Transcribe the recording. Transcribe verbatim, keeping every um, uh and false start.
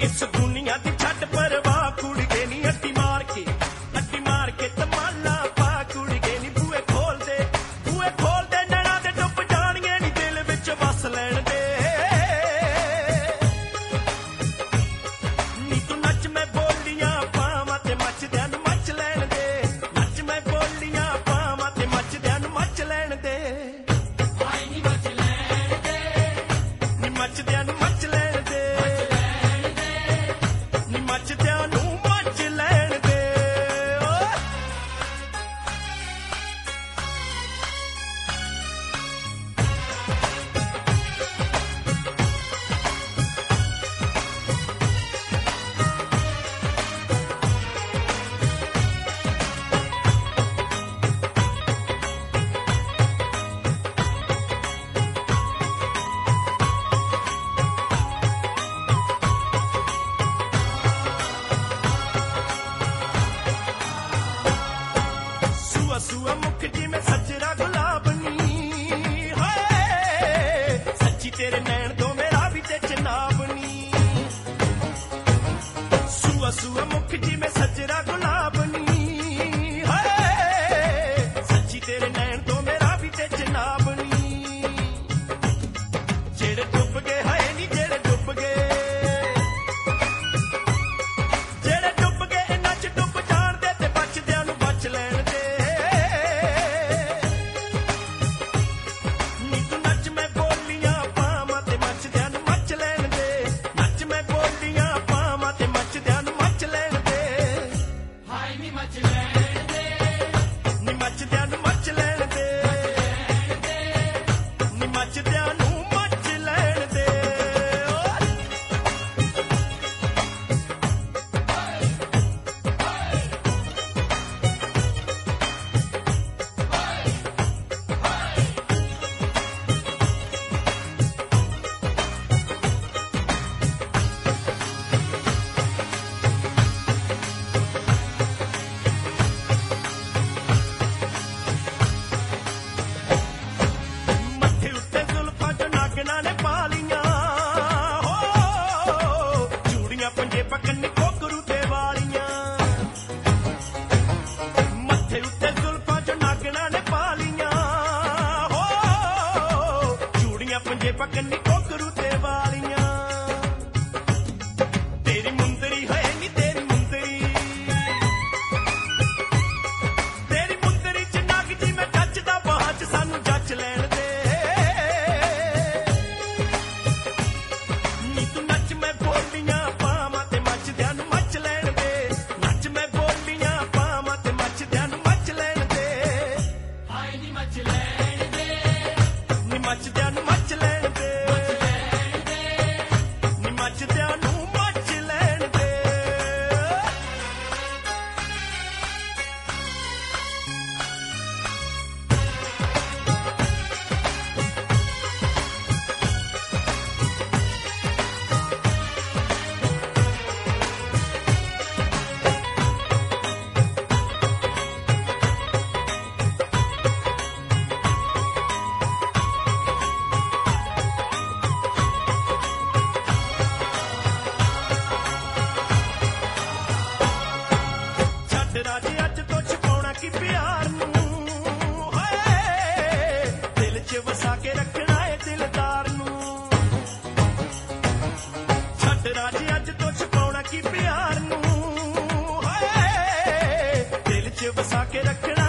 इस दुनिया दी छट परवाह कुड़िए नी अड्डी मार के अड्डी मार के तमाला पा कुड़िए नी बूए खोल दे बूए खोल दे नैना दे डुब जाणगे नी दिल विच वस लैण दे नी तू नच मैं बोलियां पावां ते मचदियां नूं मच लैण दे नच मैं बोलियां पावां ते मचदियां नूं मच लैण दे नी मचदियां नूं मच लैण दे नी मचदियां नूं मच लैण दे ਓਏ सूआ सूआ मुख जिवें सजरा गुलाब नी हाय सच्ची तेरे नैन दो मेरा भी ते चनाब नी सूआ सूआ मुख जिवें सजरा गुलाब नी हाय सच्ची तेरे नैन दो मेरा भी ते चनाब नी जेड़े डुब गए हाय नी जेड़े डुब गए जेड़े डुब गए इन्हां च डुब जाण दे ते बचदियां नूं बच लैण दे नी तू नच मैं बोलियां पावां ते मचदियां नूं मच लैण दे नच मैं बोलियां पावां ते मचदियां नूं मच लैण दे नी मचदियां नूं मच लैण दे नी मचदियां नूं मच लैण दे ਓਏ ਮੱਥੇ ਉੱਤੇ ਜ਼ੁਲਫਾਂ ਚ ਨਾਗਣਾ ਨੇ ਪਾ ਲੀਆਂ ਹੋ ਚੂੜੀਆਂ ਪੰਜੇ ਪਕੰਨੀ ਕੋਕਰੂ ਤੇ ਵਾਲੀਆਂ ਮੱਥੇ ਉੱਤੇ ਜ਼ੁਲਫਾਂ ਚ ਨਾਗਣਾ ਨੇ ਪਾ ਲੀਆਂ ਹੋ ਚੂੜੀਆਂ ਪੰਜੇ ਪਕੰਨੀ ਕੋਕਰੂ ਤੇ ਵਾਲੀਆਂ ਤੇਰੀ ਮੁੰਦਰੀ ਹੈ ਨੀ ਤੇਰੀ ਮੁੰਦਰੀ ਤੇਰੀ ਮੁੰਦਰੀ ਚ ਨਗ ਜੀ ਮੈਂ ਜੱਚਦਾ ਬਾਹਾਂ ਚ ਸਾਨੂੰ ਜੱਚ ਲੈਣ ਦੇ ਨੀ ਤੂੰ ਨੱਚ ਮੈਂ ਬੋਲੀਆਂ ਪਾਵਾਂ ਤੇ ਮੱਚਦਿਆਂ ਨੂੰ ਮੱਚ ਲੈਣ ਦੇ ਨੱਚ ਮੈਂ ਬੋਲੀਆਂ ਪਾਵਾਂ ਤੇ ਮੱਚਦਿਆਂ ਨੂੰ ਮੱਚ ਲੈਣ ਦੇ ਨੀ ਮੱਚਦਿਆਂ ਨੂੰ ਮੱਚ ਲੈਣ ਦੇ ਨੀ ਮੱਚਦਿਆਂ ਨੂੰ ਮੱਚ ਲੈਣ ਦੇ ਛੱਡ ਰਾਜੇ ਅੱਜ ਤੋਂ ਛਪਾਉਣਾ ਕੀ ਪਿਆਰ ਨੂੰ ਹਾਏ ਦਿਲ 'ਚ ਵਸਾ ਕੇ ਰੱਖਣਾ ਏ ਦਿਲਦਾਰ ਨੂੰ ਛੱਡ ਰਾਜੇ ਅੱਜ ਤੋਂ ਛਪਾਉਣਾ ਕੀ ਪਿਆਰ ਨੂੰ ਹਾਏ ਦਿਲ 'ਚ ਵਸਾ ਕੇ ਰੱਖਣਾ